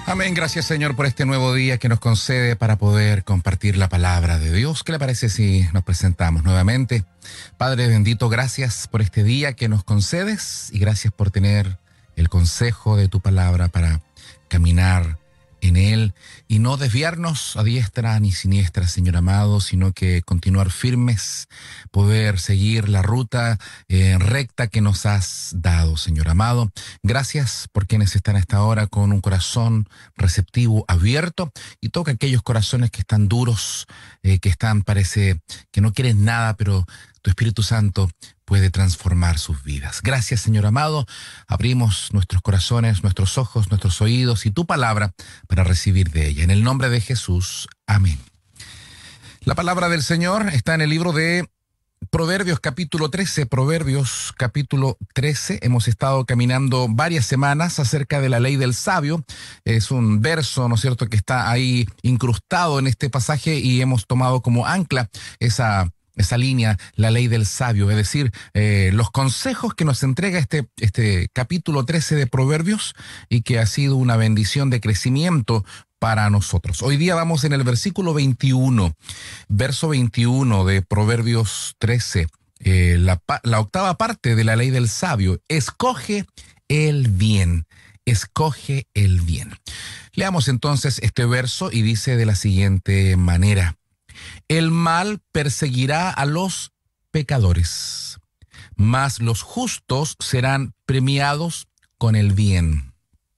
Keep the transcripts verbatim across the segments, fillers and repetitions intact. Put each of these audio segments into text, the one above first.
Amén, gracias Señor por este nuevo día que nos concede para poder compartir la palabra de Dios. ¿Qué le parece si nos presentamos nuevamente? Padre bendito, gracias por este día que nos concedes y gracias por tener el consejo de tu palabra para caminar en él y no desviarnos a diestra ni siniestra, Señor amado, sino que continuar firmes, poder seguir la ruta eh, recta que nos has dado, Señor amado. Gracias por quienes están a esta hora con un corazón receptivo, abierto, y toca aquellos corazones que están duros, eh, que están, parece que no quieren nada, pero tu Espíritu Santo puede transformar sus vidas. Gracias, Señor amado. Abrimos nuestros corazones, nuestros ojos, nuestros oídos y tu palabra para recibir de ella. En el nombre de Jesús. Amén. La palabra del Señor está en el libro de Proverbios capítulo trece. Proverbios capítulo trece. Hemos estado caminando varias semanas acerca de la ley del sabio. Es un verso, ¿no es cierto?, que está ahí incrustado en este pasaje y hemos tomado como ancla esa esa línea, la ley del sabio, es decir, eh, los consejos que nos entrega este, este capítulo trece de Proverbios y que ha sido una bendición de crecimiento para nosotros. Hoy día vamos en el versículo veintiuno, verso veintiuno de Proverbios trece, eh, la, la octava parte de la ley del sabio: escoge el bien, escoge el bien. Leamos entonces este verso y dice de la siguiente manera: el mal perseguirá a los pecadores, mas los justos serán premiados con el bien.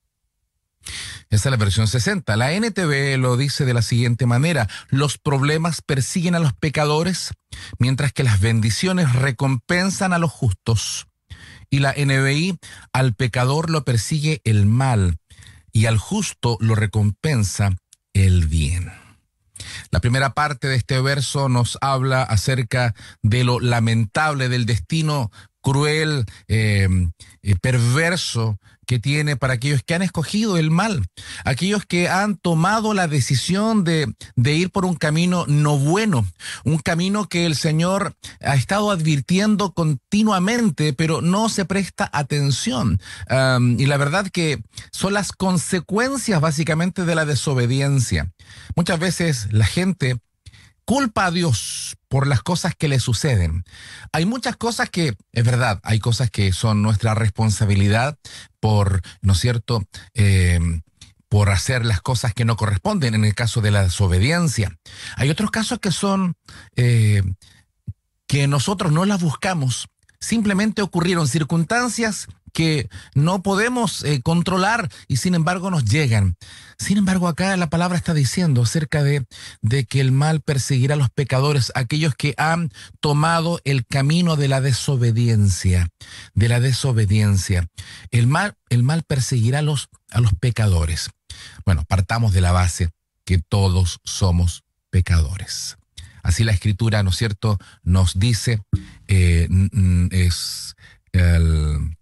Esa es la versión sesenta. La N T V lo dice de la siguiente manera: los problemas persiguen a los pecadores, mientras que las bendiciones recompensan a los justos. Y la N B I: al pecador lo persigue el mal, y al justo lo recompensa el bien. La primera parte de este verso nos habla acerca de lo lamentable del destino cruel, eh, eh, perverso que tiene para aquellos que han escogido el mal, aquellos que han tomado la decisión de, de ir por un camino no bueno, un camino que el Señor ha estado advirtiendo continuamente, pero no se presta atención. Um, y la verdad que son las consecuencias básicamente de la desobediencia. Muchas veces la gente culpa a Dios por las cosas que le suceden. Hay muchas cosas que, es verdad, hay cosas que son nuestra responsabilidad por, ¿no es cierto?, eh, por hacer las cosas que no corresponden, en el caso de la desobediencia. Hay otros casos que son, eh, que nosotros no las buscamos, simplemente ocurrieron circunstancias que no podemos eh, controlar y sin embargo nos llegan. Sin embargo, acá la palabra está diciendo acerca de, de que el mal perseguirá a los pecadores, aquellos que han tomado el camino de la desobediencia, de la desobediencia. El mal, el mal perseguirá a los, a los pecadores. Bueno, partamos de la base que todos somos pecadores. Así la Escritura, ¿no es cierto?, nos dice, eh, es el...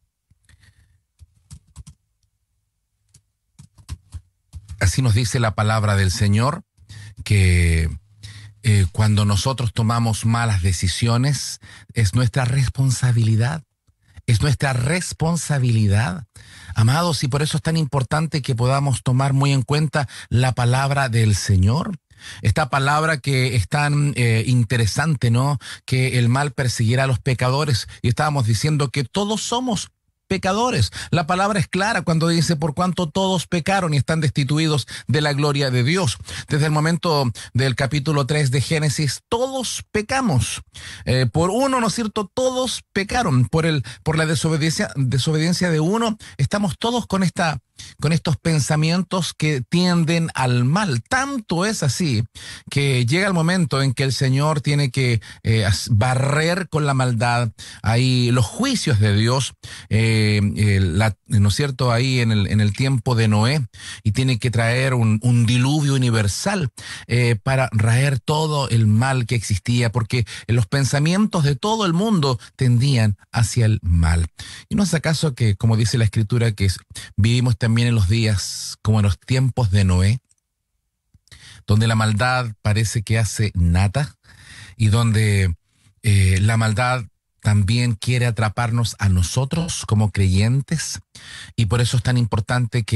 Así nos dice la palabra del Señor, que eh, cuando nosotros tomamos malas decisiones, es nuestra responsabilidad, es nuestra responsabilidad, amados, y por eso es tan importante que podamos tomar muy en cuenta la palabra del Señor. Esta palabra que es tan eh, interesante, ¿no?, que el mal perseguirá a los pecadores, y estábamos diciendo que todos somos pecadores. La palabra es clara cuando dice: por cuanto todos pecaron y están destituidos de la gloria de Dios. Desde el momento del capítulo tres de Génesis, todos pecamos. Eh, por uno, ¿no es cierto?, todos pecaron. Por el, por la desobediencia, desobediencia de uno, estamos todos con esta, con estos pensamientos que tienden al mal. Tanto es así que llega el momento en que el Señor tiene que eh, barrer con la maldad ahí los juicios de Dios, eh, eh, la, ¿no es cierto?, ahí en el, en el tiempo de Noé, y tiene que traer un, un diluvio universal eh, para raer todo el mal que existía, porque los pensamientos de todo el mundo tendían hacia el mal. ¿Y no es acaso que, como dice la Escritura, que es, vivimos también en los días como en los tiempos de Noé, donde la maldad parece que hace nada y donde eh, la maldad también quiere atraparnos a nosotros como creyentes? Y por eso es tan importante que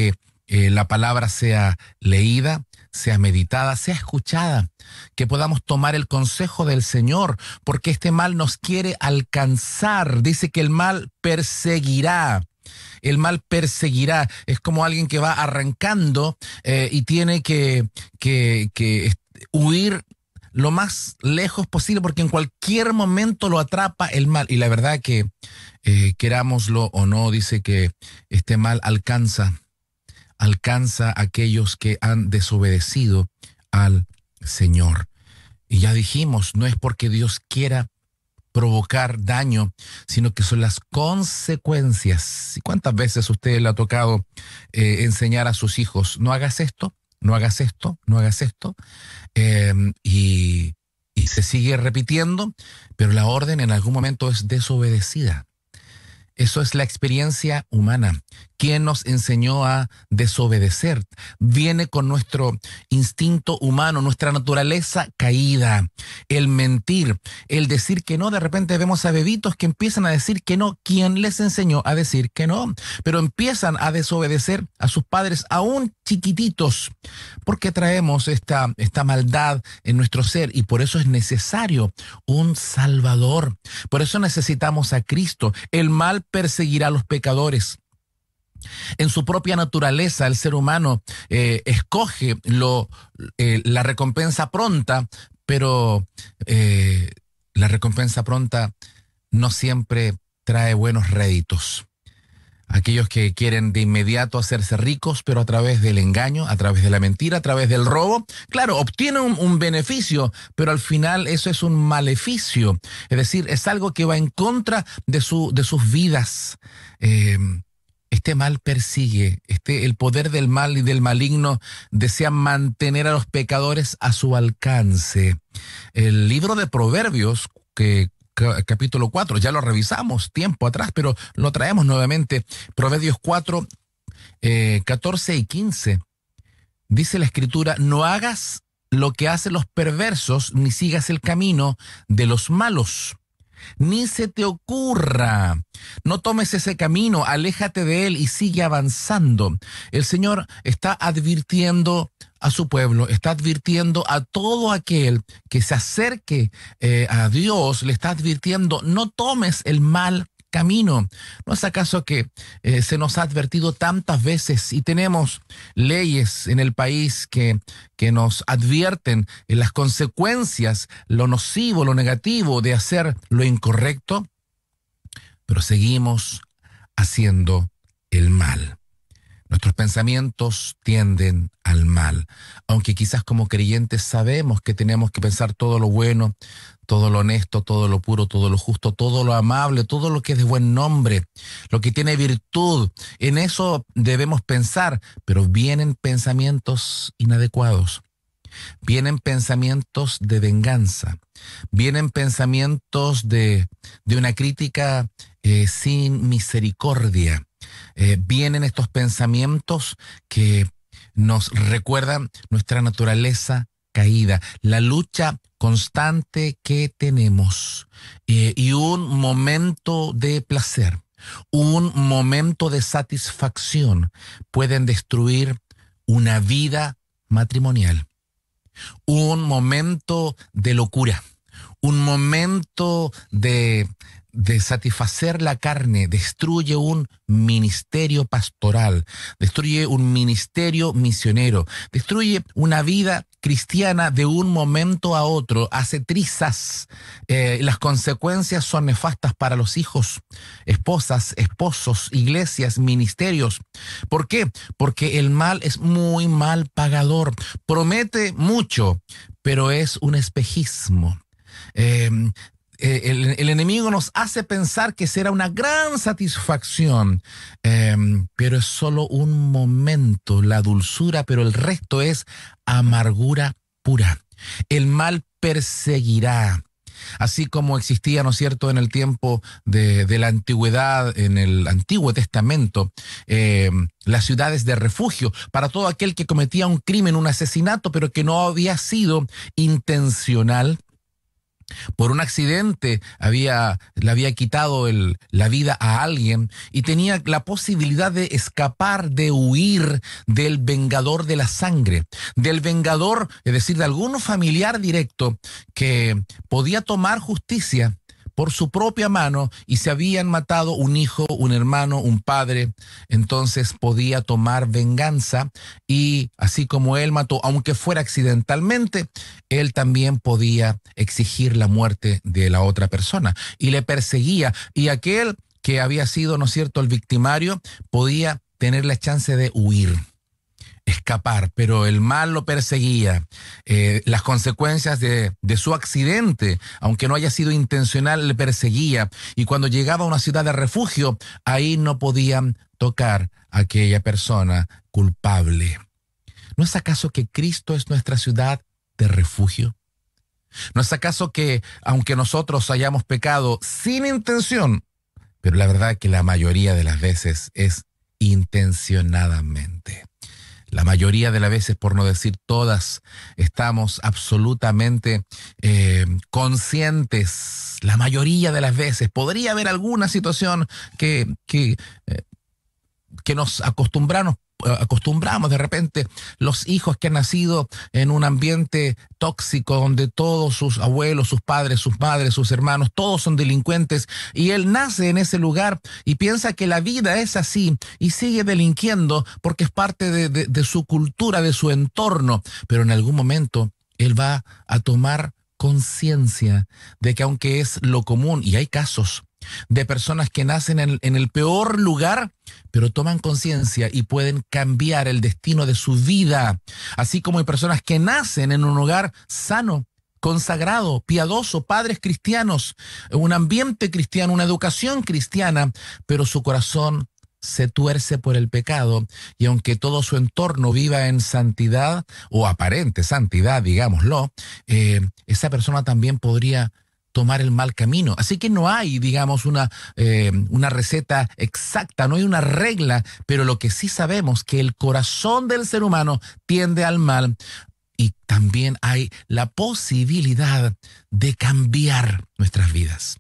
eh, la palabra sea leída, sea meditada, sea escuchada, que podamos tomar el consejo del Señor, porque este mal nos quiere alcanzar. Dice que el mal perseguirá. El mal perseguirá. Es como alguien que va arrancando eh, y tiene que, que, que huir lo más lejos posible, porque en cualquier momento lo atrapa el mal. Y la verdad que, eh, querámoslo o no, dice que este mal alcanza, alcanza a aquellos que han desobedecido al Señor. Y ya dijimos, no es porque Dios quiera provocar daño, sino que son las consecuencias. ¿Y cuántas veces a usted le ha tocado eh, enseñar a sus hijos, no hagas esto, no hagas esto, no hagas esto? Eh, y, y se sigue repitiendo, pero la orden en algún momento es desobedecida. Eso es la experiencia humana. ¿Quién nos enseñó a desobedecer? Viene con nuestro instinto humano, nuestra naturaleza caída. El mentir, el decir que no. De repente vemos a bebitos que empiezan a decir que no. ¿Quién les enseñó a decir que no? Pero empiezan a desobedecer a sus padres aún chiquititos, porque traemos esta, esta maldad en nuestro ser, y por eso es necesario un Salvador. Por eso necesitamos a Cristo. El mal perseguirá a los pecadores. En su propia naturaleza, el ser humano eh, escoge lo, eh, la recompensa pronta, pero eh, la recompensa pronta no siempre trae buenos réditos. Aquellos que quieren de inmediato hacerse ricos, pero a través del engaño, a través de la mentira, a través del robo, claro, obtienen un, un beneficio, pero al final eso es un maleficio. Es decir, es algo que va en contra de, su, de sus vidas. Eh, Este mal persigue, este, el poder del mal y del maligno desea mantener a los pecadores a su alcance. El libro de Proverbios, que capítulo cuatro, ya lo revisamos tiempo atrás, pero lo traemos nuevamente. Proverbios cuatro, eh, catorce y quince. Dice la Escritura: no hagas lo que hacen los perversos, ni sigas el camino de los malos. Ni se te ocurra, no tomes ese camino, aléjate de él y sigue avanzando. El Señor está advirtiendo a su pueblo, está advirtiendo a todo aquel que se acerque eh, a Dios, le está advirtiendo: no tomes el mal camino. ¿No es acaso que eh, se nos ha advertido tantas veces y tenemos leyes en el país que, que nos advierten en las consecuencias, lo nocivo, lo negativo de hacer lo incorrecto? Pero seguimos haciendo el mal. Nuestros pensamientos tienden al mal, aunque quizás como creyentes sabemos que tenemos que pensar todo lo bueno, todo lo honesto, todo lo puro, todo lo justo, todo lo amable, todo lo que es de buen nombre, lo que tiene virtud. En eso debemos pensar, pero vienen pensamientos inadecuados. Vienen pensamientos de venganza, vienen pensamientos de, de una crítica eh, sin misericordia. Eh, vienen estos pensamientos que nos recuerdan nuestra naturaleza caída, la lucha constante que tenemos eh, y un momento de placer, un momento de satisfacción pueden destruir una vida matrimonial, un momento de locura, un momento de, de satisfacer la carne, destruye un ministerio pastoral, destruye un ministerio misionero, destruye una vida cristiana de un momento a otro, hace trizas. Eh, las consecuencias son nefastas para los hijos, esposas, esposos, iglesias, ministerios. ¿Por qué? Porque el mal es muy mal pagador, promete mucho, pero es un espejismo. Eh, el, el enemigo nos hace pensar que será una gran satisfacción, eh, pero es solo un momento, la dulzura, pero el resto es amargura pura. El mal perseguirá. Así como existía, ¿no es cierto?, en el tiempo de, de la antigüedad, en el Antiguo Testamento, eh, las ciudades de refugio para todo aquel que cometía un crimen, un asesinato, pero que no había sido intencional. por un accidente había, le había quitado el, la vida a alguien y tenía la posibilidad de escapar, de huir del vengador de la sangre, del vengador, es decir, de algún familiar directo que podía tomar justicia por su propia mano, y se habían matado un hijo, un hermano, un padre, entonces podía tomar venganza, y así como él mató, aunque fuera accidentalmente, él también podía exigir la muerte de la otra persona, y le perseguía, y aquel que había sido, ¿no es cierto?, el victimario, podía tener la chance de huir, escapar, pero el mal lo perseguía. Eh, las consecuencias de, de su accidente, aunque no haya sido intencional, le perseguía. Y cuando llegaba a una ciudad de refugio, ahí no podían tocar a aquella persona culpable. ¿No es acaso que Cristo es nuestra ciudad de refugio? ¿No es acaso que, aunque nosotros hayamos pecado sin intención, pero la verdad que la mayoría de las veces es intencionadamente? La mayoría de las veces, por no decir todas, estamos absolutamente eh, conscientes. La mayoría de las veces podría haber alguna situación que, que, eh, que nos acostumbramos, acostumbramos de repente, los hijos que han nacido en un ambiente tóxico donde todos sus abuelos, sus padres, sus madres, sus hermanos, todos son delincuentes, y él nace en ese lugar y piensa que la vida es así y sigue delinquiendo porque es parte de, de, de su cultura, de su entorno, pero en algún momento él va a tomar conciencia de que aunque es lo común, y hay casos de personas que nacen en, en el peor lugar, pero toman conciencia y pueden cambiar el destino de su vida. Así como hay personas que nacen en un hogar sano, consagrado, piadoso, padres cristianos, un ambiente cristiano, una educación cristiana, pero su corazón se tuerce por el pecado, y aunque todo su entorno viva en santidad o aparente santidad, digámoslo, eh, esa persona también podría tomar el mal camino. Así que no hay, digamos, una, eh, una receta exacta, no hay una regla, pero lo que sí sabemos que el corazón del ser humano tiende al mal, y también hay la posibilidad de cambiar nuestras vidas.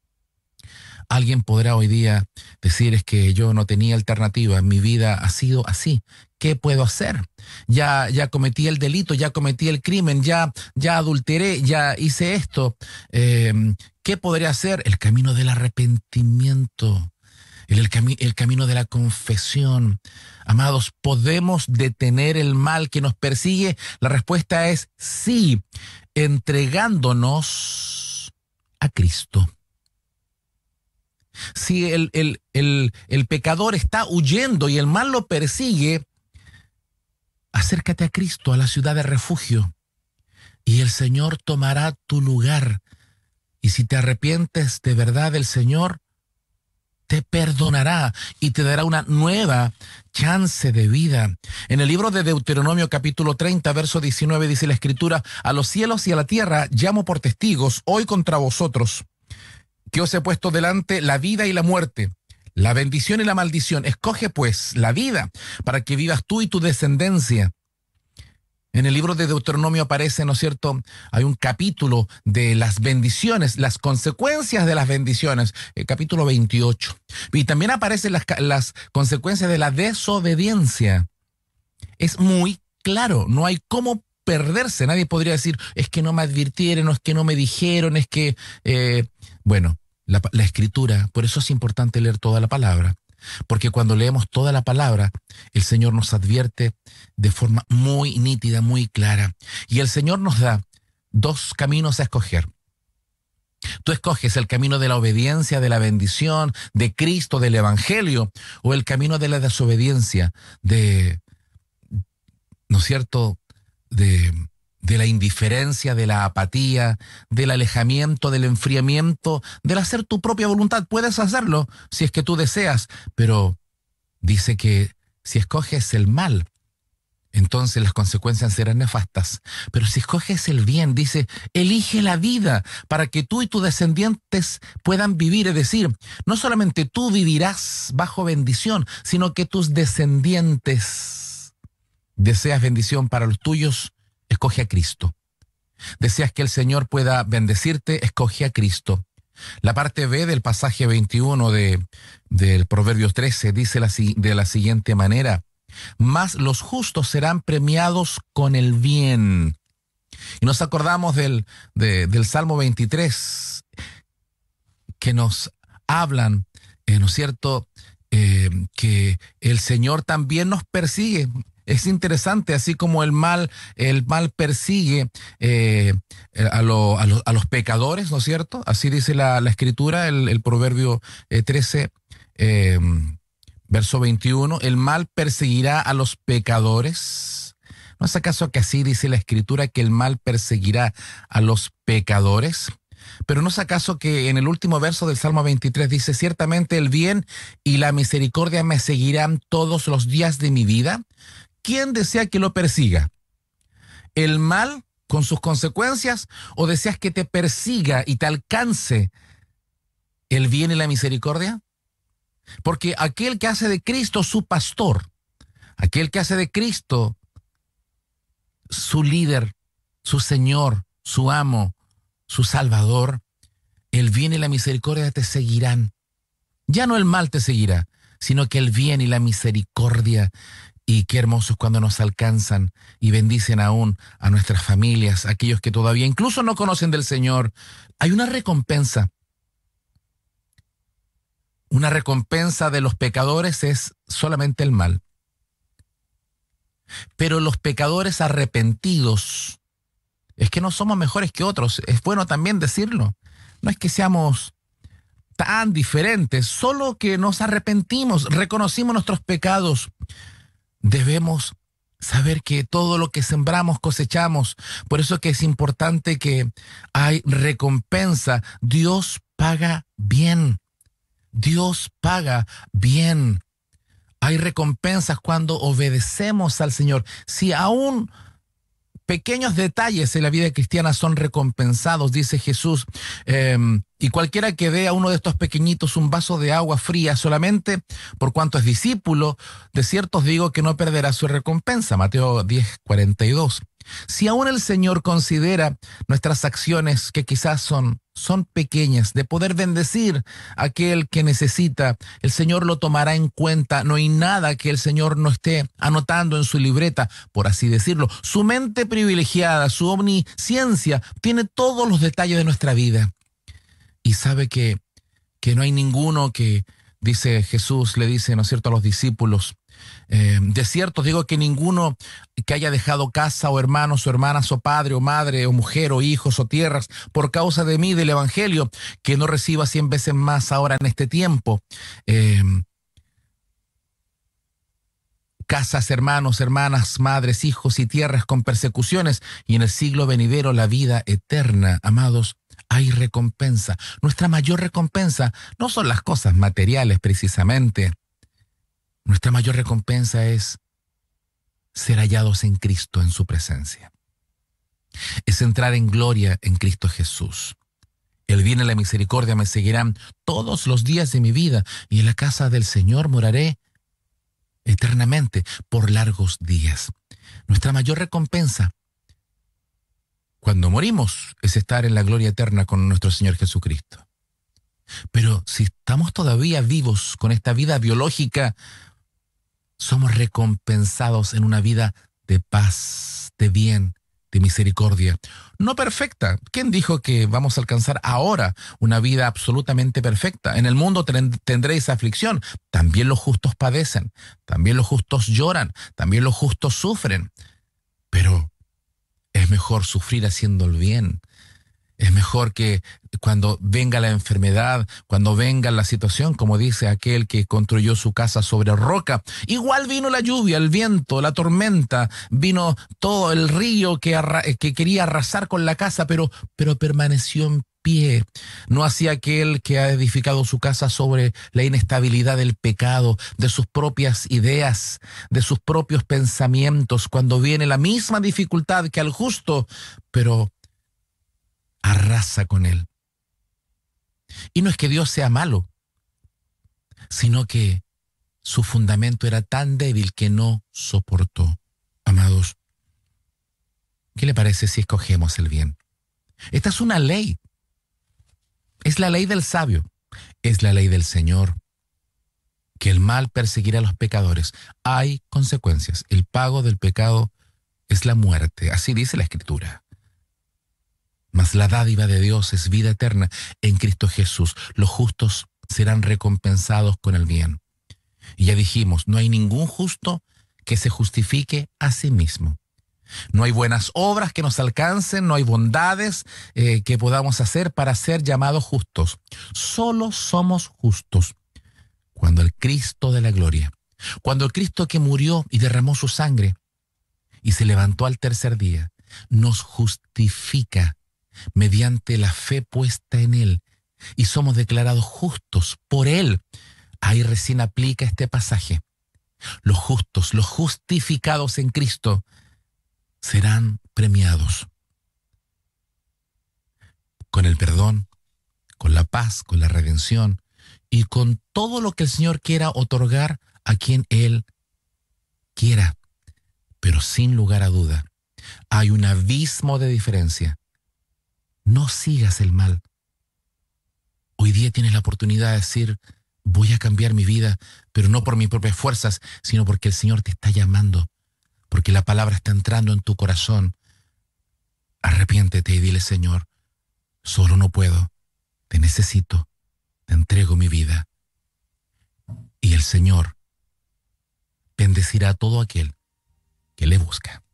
Alguien podrá hoy día decir: es que yo no tenía alternativa, mi vida ha sido así. ¿Qué puedo hacer? Ya, ya cometí el delito, ya cometí el crimen, ya, ya adulteré, ya hice esto. Eh, ¿Qué podría hacer? El camino del arrepentimiento, el, el, cami- el camino de la confesión. Amados, ¿podemos detener el mal que nos persigue? La respuesta es sí, entregándonos a Cristo. Si el, el, el, el pecador está huyendo y el mal lo persigue, acércate a Cristo, a la ciudad de refugio, y el Señor tomará tu lugar. Y si te arrepientes de verdad, el Señor te perdonará y te dará una nueva chance de vida. En el libro de Deuteronomio capítulo treinta, verso diecinueve, dice la Escritura: a los cielos y a la tierra llamo por testigos hoy contra vosotros, que os he puesto delante la vida y la muerte, la bendición y la maldición. Escoge pues la vida para que vivas tú y tu descendencia. En el libro de Deuteronomio aparece, ¿no es cierto?, hay un capítulo de las bendiciones, las consecuencias de las bendiciones, el capítulo veintiocho. Y también aparecen las, las consecuencias de la desobediencia. Es muy claro, no hay cómo perderse. Nadie podría decir: es que no me advirtieron, o es que no me dijeron, es que... Eh, bueno, la, la Escritura, por eso es importante leer toda la palabra, porque cuando leemos toda la palabra, el Señor nos advierte de forma muy nítida, muy clara, y el Señor nos da dos caminos a escoger. Tú escoges el camino de la obediencia, de la bendición, de Cristo, del Evangelio, o el camino de la desobediencia, de, ¿no es cierto?, de... de la indiferencia, de la apatía, del alejamiento, del enfriamiento, del hacer tu propia voluntad. Puedes hacerlo si es que tú deseas, pero dice que si escoges el mal, entonces las consecuencias serán nefastas. Pero si escoges el bien, dice, elige la vida para que tú y tus descendientes puedan vivir. Es decir, no solamente tú vivirás bajo bendición, sino que tus descendientes. Deseas bendición para los tuyos, escoge a Cristo. ¿Deseas que el Señor pueda bendecirte? Escoge a Cristo. La parte B del pasaje veintiuno de, del Proverbios trece dice la, de la siguiente manera: mas los justos serán premiados con el bien. Y nos acordamos del, de, del Salmo veintitrés, que nos hablan, eh, ¿no es cierto?, eh, que el Señor también nos persigue. Es interesante, así como el mal, el mal persigue eh, a, lo, a, lo, a los pecadores, ¿no es cierto? Así dice la, la Escritura, el, el Proverbio eh, trece, eh, verso veintiuno, el mal perseguirá a los pecadores. ¿No es acaso que así dice la Escritura, que el mal perseguirá a los pecadores? Pero ¿no es acaso que en el último verso del Salmo veintitrés dice: ciertamente el bien y la misericordia me seguirán todos los días de mi vida? ¿Quién desea que lo persiga? ¿El mal con sus consecuencias, o deseas que te persiga y te alcance el bien y la misericordia? Porque aquel que hace de Cristo su pastor, aquel que hace de Cristo su líder, su Señor, su amo, su Salvador, el bien y la misericordia te seguirán. Ya no el mal te seguirá, sino que el bien y la misericordia. Y qué hermosos cuando nos alcanzan y bendicen aún a nuestras familias, aquellos que todavía incluso no conocen del Señor. Hay una recompensa. Una recompensa de los pecadores es solamente el mal. Pero los pecadores arrepentidos, es que no somos mejores que otros, es bueno también decirlo. No es que seamos tan diferentes, solo que nos arrepentimos, reconocimos nuestros pecados. Debemos saber que todo lo que sembramos cosechamos. Por eso que es importante que hay recompensa. Dios paga bien. Dios paga bien. Hay recompensas cuando obedecemos al Señor. Si aún pequeños detalles en la vida cristiana son recompensados, dice Jesús, eh, y cualquiera que dé a uno de estos pequeñitos un vaso de agua fría solamente por cuanto es discípulo, de cierto os digo que no perderá su recompensa. Mateo diez, cuarenta y dos. Si aún el Señor considera nuestras acciones, que quizás son, son pequeñas, de poder bendecir a aquel que necesita, el Señor lo tomará en cuenta. No hay nada que el Señor no esté anotando en su libreta, por así decirlo. Su mente privilegiada, su omnisciencia, tiene todos los detalles de nuestra vida. Y sabe que, que no hay ninguno que, dice Jesús, le dice, ¿no es cierto?, a los discípulos, Eh, de cierto digo que ninguno que haya dejado casa o hermanos o hermanas o padre o madre o mujer o hijos o tierras por causa de mí, del evangelio, que no reciba cien veces más ahora en este tiempo, eh, casas, hermanos, hermanas, madres, hijos y tierras con persecuciones, y en el siglo venidero la vida eterna. Amados, hay recompensa. Nuestra mayor recompensa no son las cosas materiales precisamente. Nuestra mayor recompensa es ser hallados en Cristo, en su presencia. Es entrar en gloria en Cristo Jesús. El bien y la misericordia me seguirán todos los días de mi vida, y en la casa del Señor moraré eternamente por largos días. Nuestra mayor recompensa cuando morimos es estar en la gloria eterna con nuestro Señor Jesucristo. Pero si estamos todavía vivos con esta vida biológica, somos recompensados en una vida de paz, de bien, de misericordia. No perfecta. ¿Quién dijo que vamos a alcanzar ahora una vida absolutamente perfecta? En el mundo tendréis aflicción. También los justos padecen. También los justos lloran. También los justos sufren. Pero es mejor sufrir haciendo el bien. Es mejor que cuando venga la enfermedad, cuando venga la situación, como dice aquel que construyó su casa sobre roca, igual vino la lluvia, el viento, la tormenta, vino todo el río que, arra- que quería arrasar con la casa, pero, pero permaneció en pie. No así aquel que ha edificado su casa sobre la inestabilidad del pecado, de sus propias ideas, de sus propios pensamientos, cuando viene la misma dificultad que al justo, pero arrasa con él. Y no es que Dios sea malo, sino que su fundamento era tan débil que no soportó. Amados, ¿Qué le parece si escogemos el bien? Esta es una ley. Es la ley del sabio. Es la ley del Señor. Que el mal perseguirá a los pecadores. Hay consecuencias. El pago del pecado es la muerte. Así dice la Escritura. Mas la dádiva de Dios es vida eterna en Cristo Jesús. Los justos serán recompensados con el bien. Y ya dijimos, no hay ningún justo que se justifique a sí mismo. No hay buenas obras que nos alcancen, no hay bondades eh, que podamos hacer para ser llamados justos. Solo somos justos cuando el Cristo de la gloria, cuando el Cristo que murió y derramó su sangre y se levantó al tercer día, nos justifica mediante la fe puesta en Él y somos declarados justos por Él. Ahí recién aplica este pasaje. Los justos, los justificados en Cristo, serán premiados con el perdón, con la paz, con la redención y con todo lo que el Señor quiera otorgar a quien Él quiera. Pero sin lugar a duda, hay un abismo de diferencia. No sigas el mal. Hoy día tienes la oportunidad de decir, voy a cambiar mi vida, pero no por mis propias fuerzas, sino porque el Señor te está llamando, porque la palabra está entrando en tu corazón. Arrepiéntete y dile, Señor, solo no puedo, te necesito, te entrego mi vida. Y el Señor bendecirá a todo aquel que le busca.